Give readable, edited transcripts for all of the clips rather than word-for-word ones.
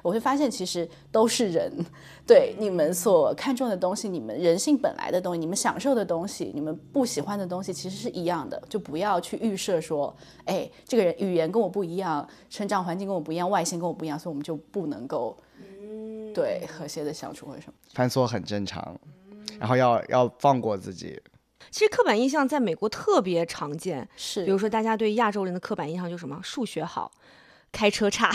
我会发现其实都是人，对你们所看重的东西，你们人性本来的东西，你们享受的东西，你们不喜欢的东西其实是一样的，就不要去预设说，哎，这个人语言跟我不一样，成长环境跟我不一样，外形跟我不一样，所以我们就不能够对和谐的相处或者什么。 犯错很正常，然后要放过自己。 其实刻板印象在美国特别常见， 是比如说大家对亚洲人的刻板印象就是什么数学好，开车差。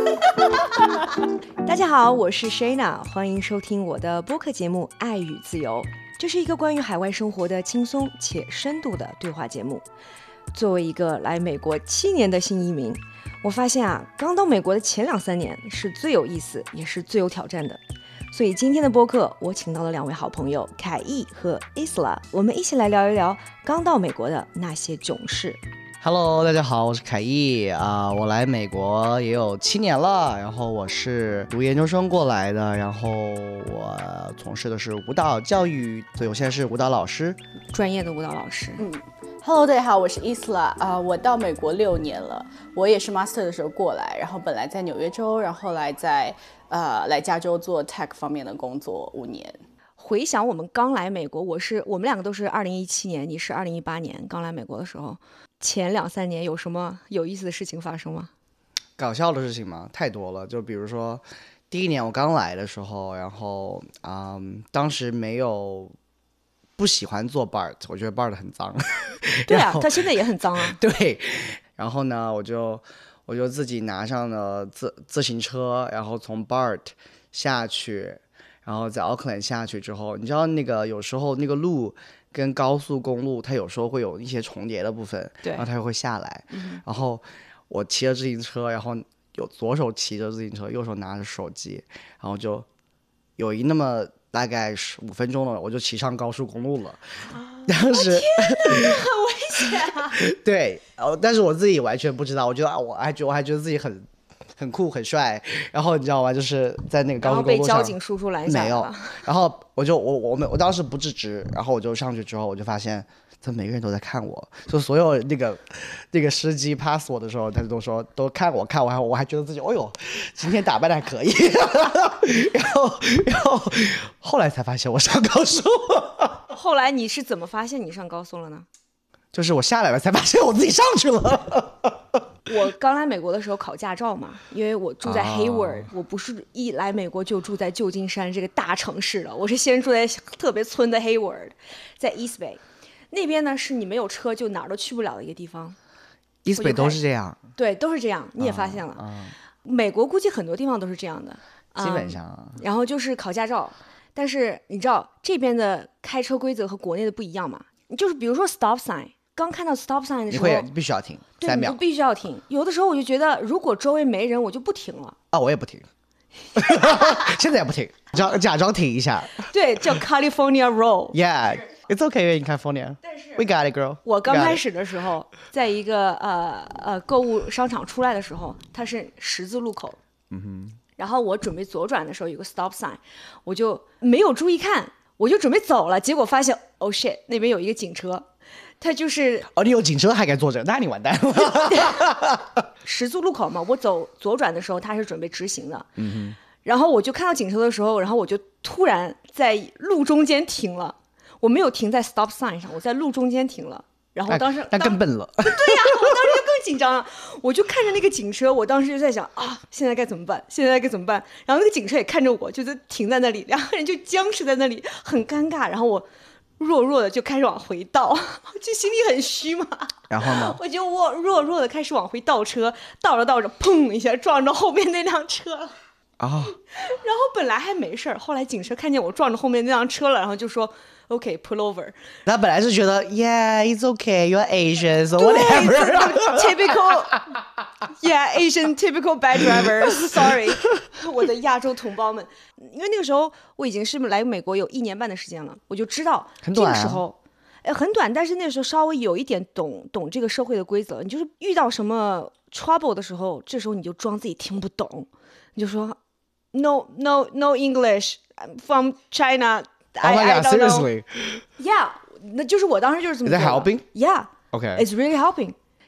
大家好，我是 Shayna， 欢迎收听我的播客节目《爱与自由》。这是一个关于海外生活的轻松且深度的对话节目。作为一个来美国7年的新移民，我发现刚到美国的前2-3年是最有意思也是最有挑战的。所以今天的播客我请到了2位好朋友凯毅和 Isla， 我们一起来聊一聊刚到美国的那些囧事。 Hello， 大家好，我是凯毅我来美国也有7年了，然后我是读研究生过来的，然后我从事的是舞蹈教育，所以我现在是舞蹈老师， 专业的舞蹈老师。 Hello， 大家好，我是 Isla 我到美国6年了，我也是 Master 的时候过来，然后本来在纽约州，然后后来来加州做 Tech 方面的工作5年。 回想我们刚来美国，我们2个都是2017年，你是2018年刚来美国的时候，前2-3年有什么有意思的事情发生吗？ 搞笑的事情嘛，太多了。就比如说第1年我刚来的时候，然后当时不喜欢做 BART， 我觉得 BART 很脏。 对啊，他现在也很脏啊。 对，然后呢，我就自己拿上了自行车，然后从 BART 下去，然后在 Auckland 下去之后，你知道那个有时候那个路跟高速公路它有时候会有一些重叠的部分， 对， 然后它就会下来，然后我骑着自行车，然后有左手骑着自行车，右手拿着手机，然后就有那么大概15分钟了，我就骑上高速公路了。当时天哪，那很危险啊！ 对，但是我自己完全不知道，我还觉得自己很酷很帅，然后你知道吗？就是在那个高速公路上， 然后被交警叔叔拦下来了。 没有，然后我当时不自知，然后我就上去之后，我就发现这每个人都在看我，就所有那个司机 pass 我的时候，他都看我，我还觉得自己今天打扮的还可以。然后后来才发现我上高速。 后来你是怎么发现你上高速了呢？ 就是我下来了才发现我自己上去了。 我刚来美国的时候考驾照嘛，因为我住在 Hayward，我不是一来美国就住在旧金山这个大城市了，我是先住在特别村的 Hayward， 在 East Bay 那边呢，是你没有车就哪儿都去不了的一个地方。 East Bay 都是这样， 对，都是这样，你也发现了。美国估计很多地方都是这样的， 基本上。 然后就是考驾照，但是你知道这边的开车规则和国内的不一样嘛？就是比如说 stop sign。刚看到 stop sign 的时候， 你必须要停3秒， 你必须要停。有的时候我就觉得，如果周围没人，我就不停了。 我也不停，现在也不停，假装停一下。 对，叫 California roll。 Yeah, it's okay in California. We got it, girl. 我刚开始的时候，在一个购物商场出来的时候，它是十字路口。然后我准备左转的时候有个 stop sign， 我就没有注意看，我就准备走了，结果发现oh shit， 那边有一个警车。他就是你有警车还敢坐着，那你完蛋了。 十字路口嘛，我走左转的时候他是准备直行的，然后我就看到警车的时候，然后我就突然在路中间停了，我没有停在 stop sign 上，我在路中间停了，然后当时那更笨了。 对呀，我当时就更紧张了，我就看着那个警车，我当时就在想现在该怎么办？然后那个警车也看着我，就是停在那里，两个人就僵持在那里，很尴尬，然后我弱的就开始往回倒，就心里很虚嘛。 然后呢？ 我就弱的开始往回倒车，倒着砰一下撞着后面那辆车了。然后本来还没事儿，后来警车看见我撞着后面那辆车了，然后就说 OK pull over。 他本来是觉得 Yeah it's okay you're Asian so whatever typical yeah Asian typical bad driver sorry 我的亚洲同胞们，因为那个时候我已经是来美国有1年半的时间了，我就知道这个时候很短，但是那个时候稍微有一点懂这个社会的规则，你就是遇到什么 trouble 的时候，这时候你就装自己听不懂，你就说 No English I'm from China I don't know seriously yeah 那就是我当时就是这么说。 Is that helping? Yeah Okay It's really helping。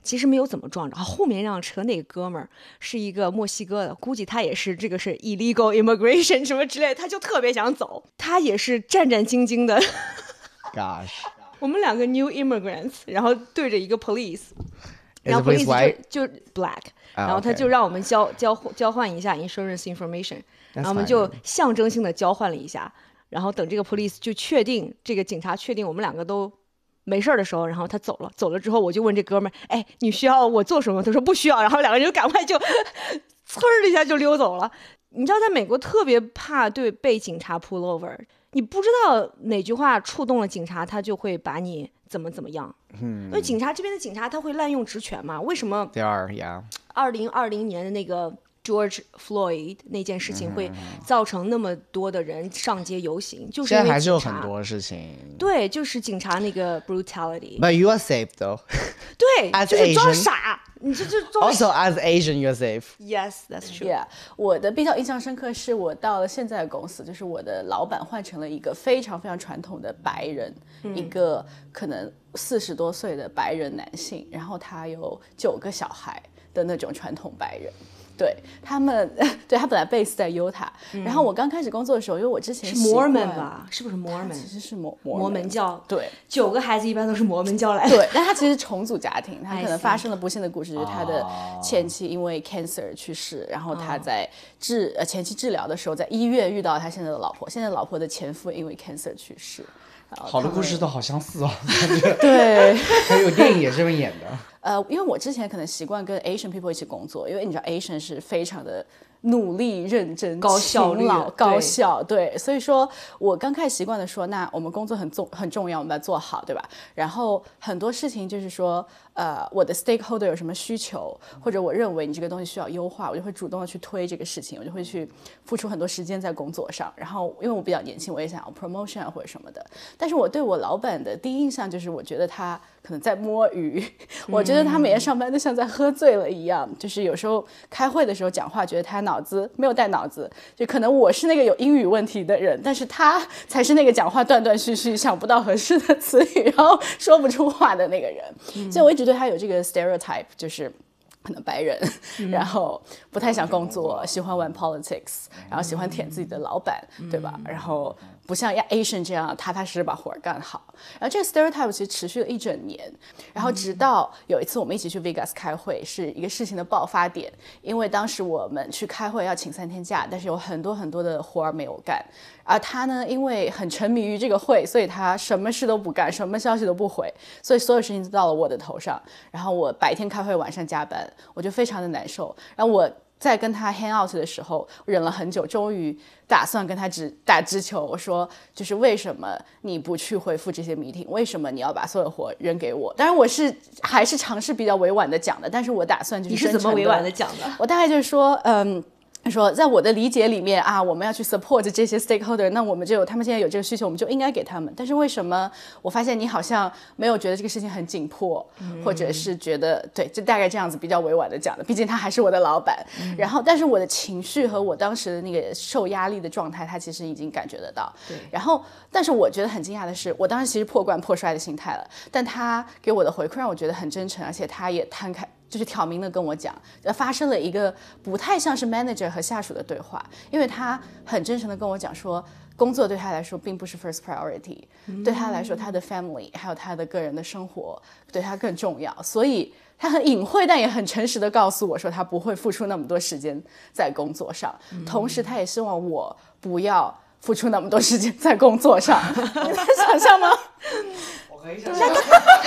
其实没有怎么撞着，后面那辆车那个哥们儿是一个墨西哥的，估计他也是这个是 illegal immigration 什么之类的，他就特别想走，他也是战战兢兢的。 Gosh， 我们两个 new immigrants， 然后对着一个 police， 然后 police white？ 就 black， 然后他就让我们交换一下 insurance information， 然后我们就象征性的交换了一下，然后等这个 police 就确定这个警察确定我们两个都没事的时候，然后他走了之后，我就问这哥们儿，哎，你需要我做什么？他说不需要，然后两个人就赶快就呲儿一下就溜走了。你知道在美国特别怕被警察 pull over， 你不知道哪句话触动了警察，他就会把你怎么样。因为警察这边的警察他会滥用职权嘛？为什么 They are, yeah. 2020年的那个George Floyd 那件事情会造成那么多的人上街游行，就是因为现在还是有很多事情。 对，就是警察那个 brutality。 But you are safe though. 对， As 就是装 Asian 傻，你这装 Also, as Asian, you're safe. Yes, that's true. Yeah， 我的比较印象深刻是我到了现在的公司，就是我的老板换成了一个非常非常传统的白人，一个可能40多岁的白人男性，然后他有9个小孩的那种传统白人。对他们，对他本来 base 在 Utah，然后我刚开始工作的时候，因为我之前是 Mormon 吧？是不是 Mormon？ 其实是摩门教。 对 ，9个孩子一般都是摩门教来的。 对，但他其实重组家庭，他可能发生了不幸的故事，就是他的前妻因为 cancer 去世，然后他在前期治疗的时候，在医院遇到他现在的老婆，现在老婆的前夫因为 cancer 去世。 好的故事都好相似哦， 对， 还有电影也是这么演的。 因为我之前可能习惯跟 Asian people 一起工作，因为你知道 Asian 是非常的努力、认真、 高效率、 高效，对，所以说我刚开始习惯的说，那我们工作很重要，我们要做好，对吧？然后很多事情就是说，我的 stakeholder 有什么需求，或者我认为你这个东西需要优化，我就会主动的去推这个事情，我就会去付出很多时间在工作上。然后因为我比较年轻，我也想要 promotion 或者什么的。但是我对我老板的第一印象就是，我觉得他可能在摸鱼，我觉得他每天上班都像在喝醉了一样，就是有时候开会的时候讲话，觉得他脑子没有带脑子，就可能我是那个有英语问题的人，但是他才是那个讲话断断续续、想不到合适的词语，然后说不出话的那个人。所以我一直对他有这个 stereotype， 就是可能白人，然后不太想工作，喜欢玩 politics， 然后喜欢舔自己的老板，对吧？然后不像 Asian 这样踏踏实实把活干好。然后这个 stereotype 其实持续了1整年，然后直到有一次我们一起去 Vegas 开会，是一个事情的爆发点。因为当时我们去开会要请3天假，但是有很多很多的活儿没有干，而他呢因为很沉迷于这个会，所以他什么事都不干，什么消息都不回，所以所有事情都到了我的头上。然后我白天开会，晚上加班，我就非常的难受。然后我在跟他 hang out 的时候，忍了很久，终于打算跟他打直球。我说，就是为什么你不去回复这些 meeting？ 为什么你要把所有活扔给我？当然，我还是尝试比较委婉的讲的，但是我打算就是你是怎么委婉的讲的？ 我大概就是说，说在我的理解里面啊，我们要去 support 这些 stakeholder， 那我们他们现在有这个需求，我们就应该给他们。但是为什么我发现你好像没有觉得这个事情很紧迫，或者是觉得对，就大概这样子比较委婉的讲的，毕竟他还是我的老板。然后，但是我的情绪和我当时的那个受压力的状态，他其实已经感觉得到。然后，但是我觉得很惊讶的是，我当时其实破罐破摔的心态了，但他给我的回馈让我觉得很真诚，而且他也摊开。就是挑明的跟我讲，发生了一个不太像是 manager 和下属的对话，因为他很真诚的跟我讲说，工作对他来说并不是 first priority，对他来说他的 family 还有他的个人的生活对他更重要，所以他很隐晦但也很诚实的告诉我说，他不会付出那么多时间在工作上，同时他也希望我不要付出那么多时间在工作上。你能想象吗？ 我可以想象。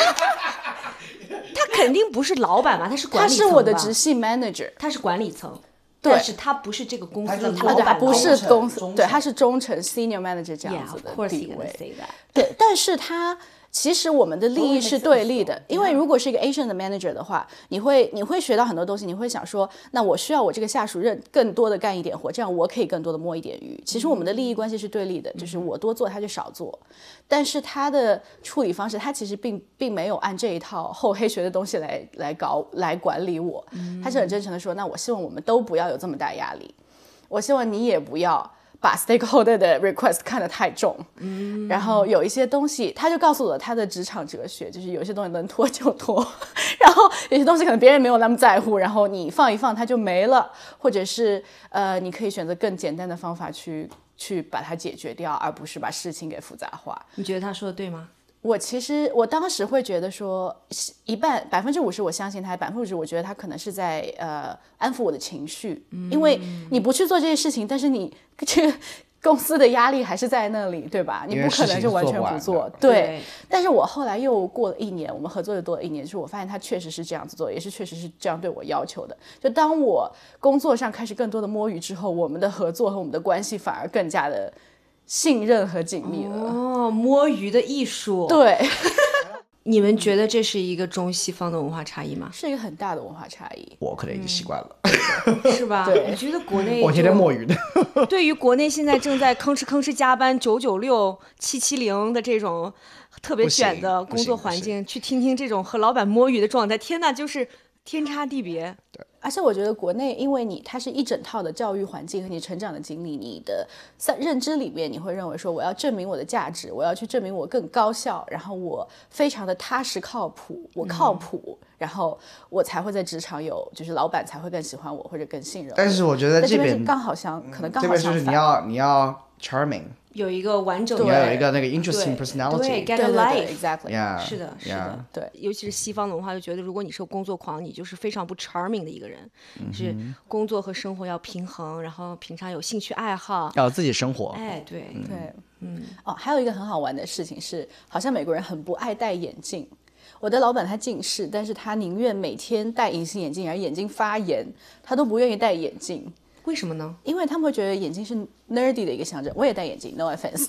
他肯定不是老板嘛，他是管理层吧。 他是我的直系 manager， 他是管理层， 对， 但是他不是这个公司的老板， 不是公司，对，他是中层 senior manager 这样子的地位。对，但是他其实我们的利益是对立的，因为如果是一个 Asian 的 manager 的话，你会学到很多东西，你会想说，那我需要我这个下属更多的干一点活，这样我可以更多的摸一点鱼。其实我们的利益关系是对立的，就是我多做他就少做，但是他的处理方式，他其实并没有按这一套厚黑学的东西来管理我，他是很真诚的说，那我希望我们都不要有这么大压力，我希望你也不要把 stakeholder 的 request 看得太重，然后有一些东西，他就告诉我他的职场哲学，就是有些东西能拖就拖，然后有些东西可能别人没有那么在乎，然后你放一放它就没了，或者是你可以选择更简单的方法去把它解决掉，而不是把事情给复杂化。 你觉得他说的对吗？ 我当时会觉得说，一半50%我相信他，50%我觉得他可能是在安抚我的情绪，因为你不去做这些事情，但是你这个公司的压力还是在那里，对吧？你不可能就完全不做。对。但是我后来又过了1年，我们合作又多了1年，就是我发现他确实是这样子做，也是确实是这样对我要求的。就当我工作上开始更多的摸鱼之后，我们的合作和我们的关系反而更加的信任和紧密了。 哦，摸鱼的艺术。 对。 你们觉得这是一个中西方的文化差异吗？ 是一个很大的文化差异。 我可能已经习惯了， 是吧？ 对， 我觉得国内我天天摸鱼的。 对于国内现在正在吭哧加班996、770的这种特别卷的工作环境，去听听这种和老板摸鱼的状态，天哪，就是天差地别。 对。 而且我觉得国内，因为它是一整套的教育环境和你成长的经历，你的认知里面，你会认为说我要证明我的价值，我要去证明我更高效，然后我非常的踏实靠谱，我靠谱，然后我才会在职场就是老板才会更喜欢我或者更信任我。 但是我觉得这边是刚好可能刚好相反。 这边就是你要 charming。 有一个完整的， 你要有一个那个 interesting personality， 对 get a life， exactly， 是的，是的， 对， 尤其是西方的文化，就觉得如果你是个工作狂，你就是非常不 charming 的一个人，是工作和生活要平衡，然后平常有兴趣爱好， 要有自己生活。 哎，对， 对，哦，还有一个很好玩的事情是，好像美国人很不爱戴眼镜。我的老板他近视，但是他宁愿每天戴隐形眼镜，而眼睛发炎，他都不愿意戴眼镜。 为什么呢？ 因为他们会觉得眼睛是 nerdy 的一个象征。我也戴眼镜 ，no offense。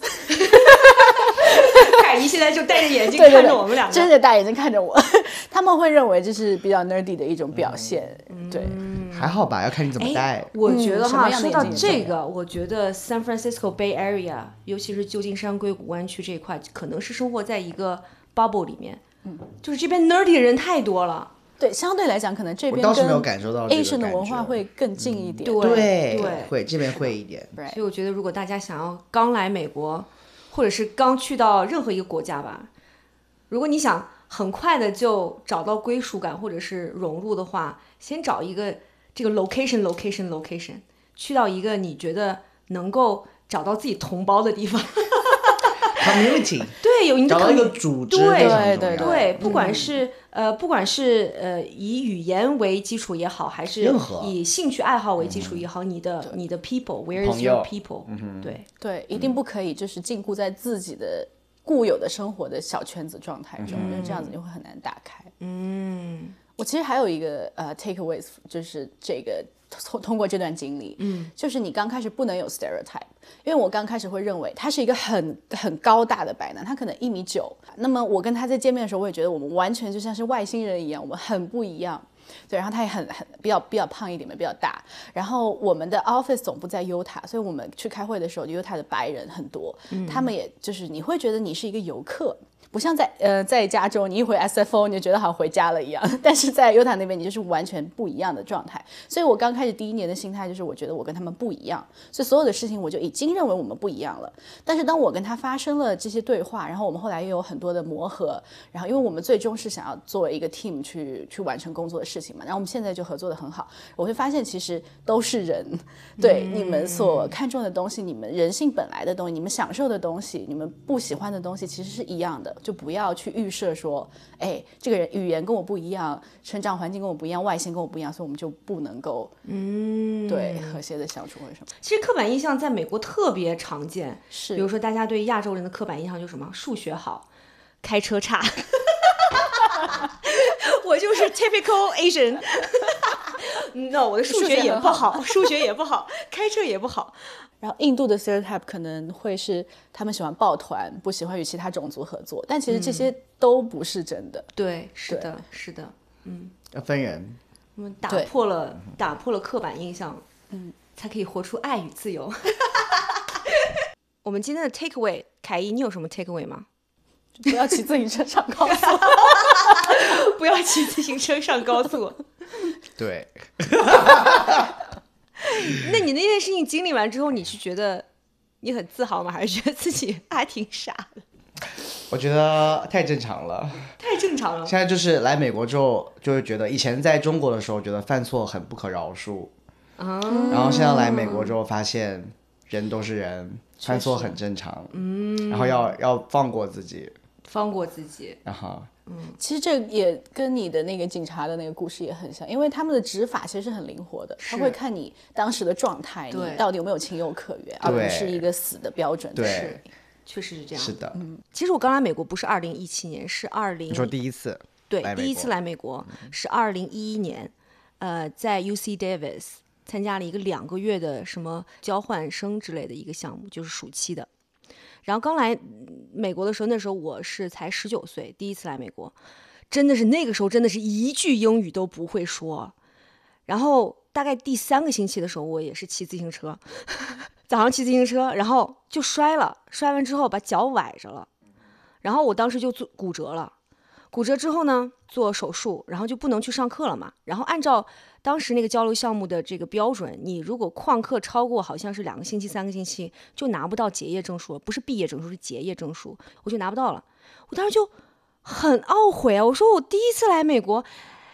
凯怡现在就戴着眼镜看着我们两个， 真的戴眼镜看着我，他们会认为这是比较 nerdy 的一种表现。对， 还好吧，要看你怎么戴。 我觉得哈，说到这个，我觉得 San Francisco Bay Area， 尤其是旧金山硅谷湾区这一块，可能是生活在一个 bubble 里面，就是这边 nerdy 的人太多了。 对，相对来讲，可能这边跟 Asian 的文化会更近一点。 对， 会这边会一点。 所以我觉得，如果大家想要刚来美国，或者是刚去到任何一个国家吧，如果你想很快的就找到归属感或者是融入的话，先找一个这个 location， 去到一个你觉得能够找到自己同胞的地方。 community， 对，有一个找到一个组织， 对，不管是以语言为基础也好，还是以兴趣爱好为基础也好，你的 people，where is your people？ 对，一定不可以就是禁锢在自己的固有的生活的小圈子状态中，因为这样子就会很难打开。我其实还有一个takeaways， 就是这个。通过这段经历，就是你刚开始不能有 stereotype， 因为我刚开始会认为他是一个很高大的白男，他可能1.9米。那么我跟他在见面的时候，我也觉得我们完全就像是外星人一样，我们很不一样。对，然后他也比较胖一点，比较大。然后我们的 office 总部在犹他，所以我们去开会的时候，犹他的白人很多，他们也就是你会觉得你是一个游客。不像在加州，你一回 SFO 你就觉得好像回家了一样，但是在犹他那边你就是完全不一样的状态。所以我刚开始第1年的心态就是我觉得我跟他们不一样，所以所有的事情我就已经认为我们不一样了。但是当我跟他发生了这些对话，然后我们后来又有很多的磨合，然后因为我们最终是想要作为一个 team 去完成工作的事情嘛，然后我们现在就合作的很好。我会发现其实都是人，对，你们所看重的东西，你们人性本来的东西，你们享受的东西，你们不喜欢的东西其实是一样的。就不要去预设说，哎，这个人语言跟我不一样，成长环境跟我不一样，外形跟我不一样，所以我们就不能够对和谐的相处或者什么。 其实刻板印象在美国特别常见， 是比如说大家对亚洲人的刻板印象就是什么数学好，开车差。我就是 typical Asian。No， 我的数学也不好，开车也不好。 然后印度的 stereotype 可能会是他们喜欢抱团，不喜欢与其他种族合作，但其实这些都不是真的。 对，是的， 要分人。 我们打破了刻板印象，才可以活出爱与自由。我们今天的 takeaway， 凯怡，你有什么 takeaway 吗？ 不要骑自行车上高速。 不要骑自行车上高速。 对。 那你那件事情经历完之后，你是觉得你很自豪吗？还是觉得自己还挺傻的？ 我觉得太正常了， 太正常了。 现在就是来美国之后，就会觉得以前在中国的时候觉得犯错很不可饶恕，然后现在来美国之后发现人都是人，犯错很正常，然后要放过自己， 然后其实这也跟你的那个警察的那个故事也很像，因为他们的执法其实是很灵活的，他会看你当时的状态，你到底有没有情有可原，而不是一个死的标准。 对， 确实是这样。 是的。 其实我刚来美国不是2017年，是你说第一次？ 对，第一次来美国是2011年，在 UC Davis 参加了一个2个月的什么交换生之类的一个项目，就是暑期的。然后刚来美国的时候，那时候我是才19岁，第一次来美国，真的是那个时候真的是一句英语都不会说。然后大概第3个星期的时候，我也是骑自行车，早上骑自行车，然后就摔了，摔完之后把脚崴着了，然后我当时就骨折了。骨折之后呢，做手术，然后就不能去上课了嘛。然后按照当时那个交流项目的这个标准，你如果旷课超过好像是2个星期、3个星期，就拿不到结业证书，不是毕业证书，是结业证书，我就拿不到了。我当时就很懊悔啊！我说我第一次来美国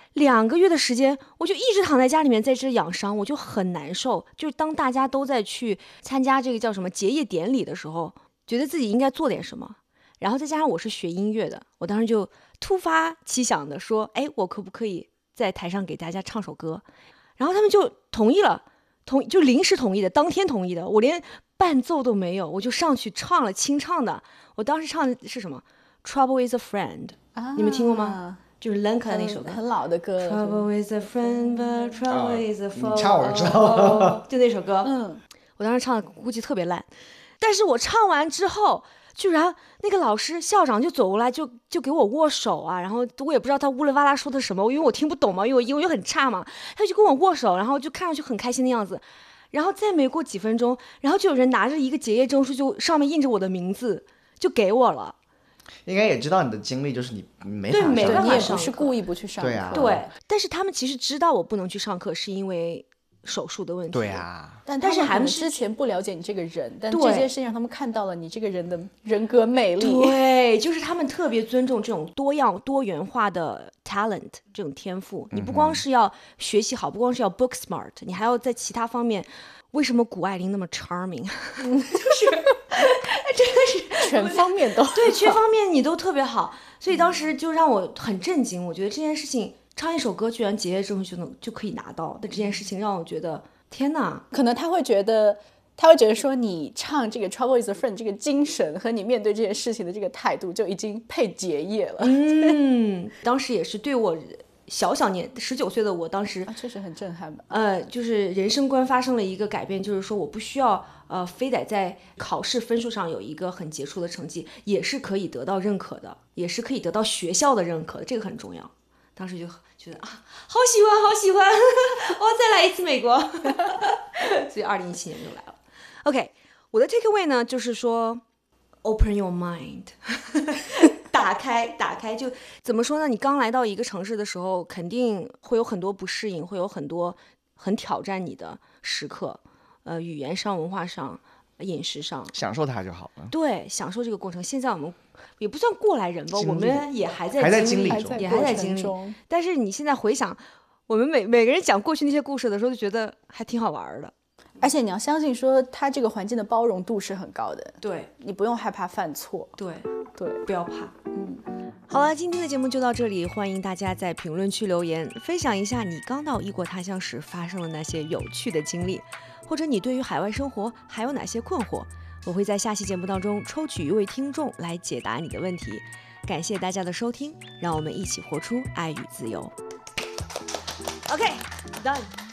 ，2个月的时间，我就一直躺在家里面在这养伤，我就很难受。就是当大家都在去参加这个叫什么结业典礼的时候，觉得自己应该做点什么。然后再加上我是学音乐的，我当时就突发奇想的说，哎，我可不可以在台上给大家唱首歌？然后他们就同意了，就临时同意的，当天同意的，我连伴奏都没有，我就上去唱了清唱的。我当时唱的是什么 ？Trouble is a friend，你们听过吗？就是 Lenka 的那首歌， 很老的歌。 Trouble is a friend, but trouble is a foe。 你唱我就知道了， 就那首歌。我当时唱的估计特别烂，但是我唱完之后，居然那个老师校长就走过来就给我握手啊，然后我也不知道他乌里哇啦说的什么，因为我听不懂嘛，因为我英语很差嘛，他就跟我握手，然后就看上去很开心的样子。然后再没过几分钟，然后就有人拿着一个结业证书，就上面印着我的名字，就给我了。 应该也知道你的经历，就是你没法上课， 对，没办法你也不是故意不去上课。 对啊， 对，但是他们其实知道我不能去上课，是因为手术的问题。 对啊， 但是还之前不了解你这个人，但这件事情让他们看到了你这个人的人格魅力。 对，就是他们特别尊重这种多元化的 talent 这种天赋。你不光是要学习好，不光是要 book smart， 你还要在其他方面。为什么谷爱凌那么 charming？ 就是真的是全方面都对，全方面你都特别好，所以当时就让我很震惊。我觉得这件事情，唱一首歌居然结业证书就可以拿到的这件事情，让我觉得天哪！ 可能他会觉得说你唱这个 Trouble is a friend 这个精神和你面对这件事情的这个态度就已经配结业了。 当时也是对我小年19岁的我，当时确实很震撼吧。 就是人生观发生了一个改变，就是说我不需要非得在考试分数上有一个很杰出的成绩，也是可以得到认可的，也是可以得到学校的认可的，这个很重要。当时就觉得啊，好喜欢，我要再来一次美国。所以2017年就来了。OK， 我的 take away 呢，就是说 open your mind。打开，就怎么说呢？你刚来到一个城市的时候，肯定会有很多不适应，会有很多很挑战你的时刻，语言上、文化上、饮食上， 享受它就好了。 对，享受这个过程。现在我们也不算过来人吧，我们也还在经历中， 也还在经历。但是你现在回想，我们每个人讲过去那些故事的时候，就觉得还挺好玩的。 而且你要相信说它这个环境的包容度是很高的， 对， 你不用害怕犯错， 对， 不要怕。好了，今天的节目就到这里，欢迎大家在评论区留言，分享一下你刚到异国他乡时发生的那些有趣的经历，或者你对于海外生活还有哪些困惑，我会在下期节目当中抽取一位听众来解答你的问题。感谢大家的收听，让我们一起活出爱与自由。OK，done。